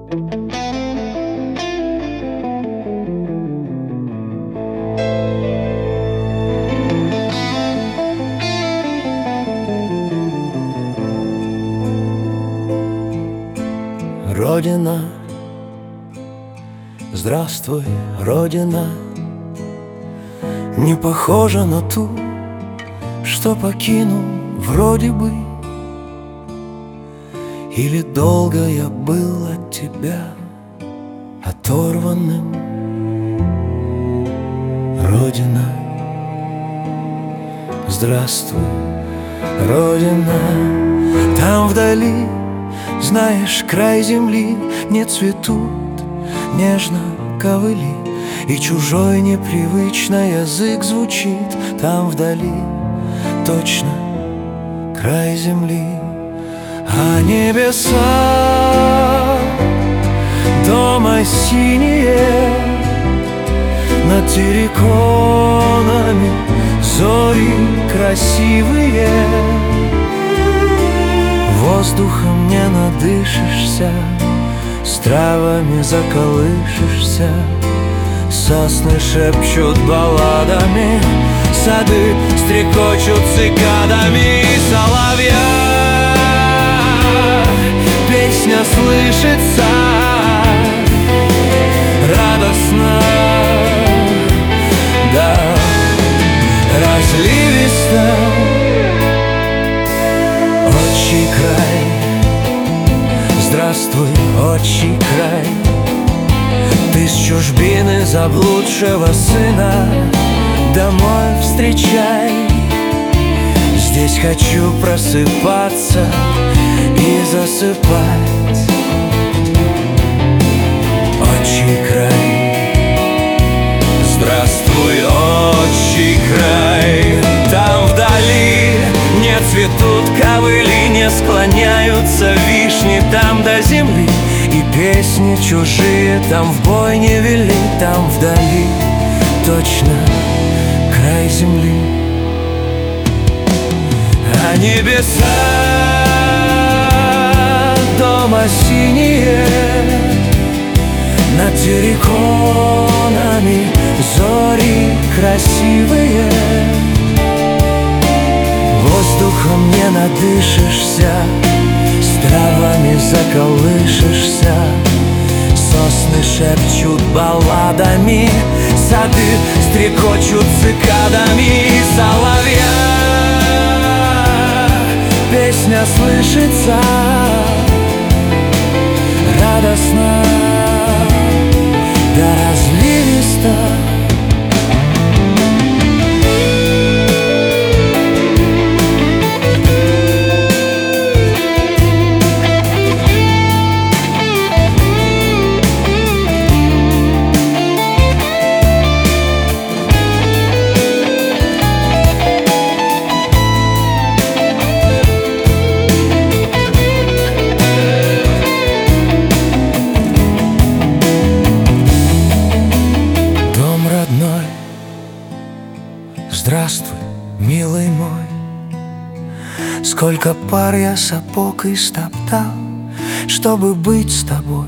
Родина, здравствуй, Родина, не похожа на ту, что покинул вроде бы. Или долго я был от тебя оторванным. Родина, здравствуй, Родина, там вдали, знаешь, край земли, не цветут нежно ковыли, и чужой непривычно язык звучит там вдали, точно край земли. А небеса дома синие, над терриконами зори красивые. Воздухом не надышишься, с травами заколышешься. Сосны шепчут балладами, сады стрекочут цикадами. Соловья песня слышится радостно, да, разливисто. Отчий край, здравствуй, отчий край, ты с чужбины заблудшего сына домой встречай. Здесь хочу просыпаться и засыпать. Отчий край, здравствуй, отчий край, там вдали не цветут ковыли, не склоняются вишни там до земли, и песни чужие там в бой не вели. Там вдали точно край земли. А небеса дома синие, над терриконами зори красивые. Воздухом не надышишься, с травами заколышешься. Сосны шепчут балладами, сады стрекочут цикадами. Соловья песня слышится радостно, да разливисто. Здравствуй, милый мой, сколько пар я сапог истоптал, чтобы быть с тобой.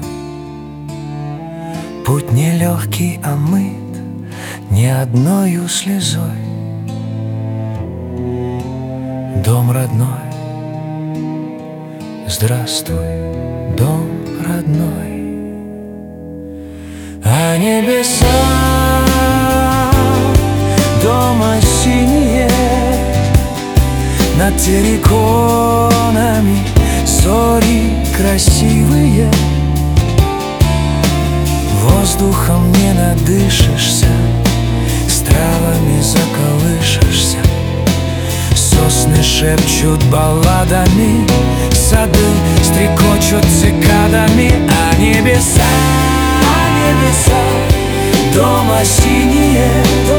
Путь нелегкий, омыт ни одною слезой. Дом родной, здравствуй, дом родной. А небеса дома синие, над терриконами зори красивые. Воздухом не надышишься, с травами заколышешься. Сосны шепчут балладами, сады стрекочут цикадами. А небеса дома синие,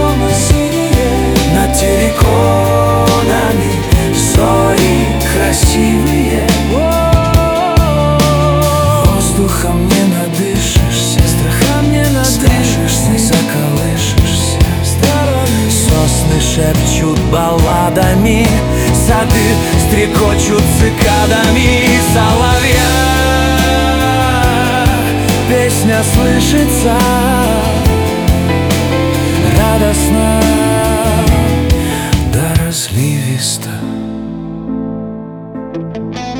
над терриконами зори красивые. Воздухом не надышишься, страхом не надышишься, заколышешься. Сосны шепчут балладами, сады стрекочут цикадами. Соловья песня слышится радостно да разливисто.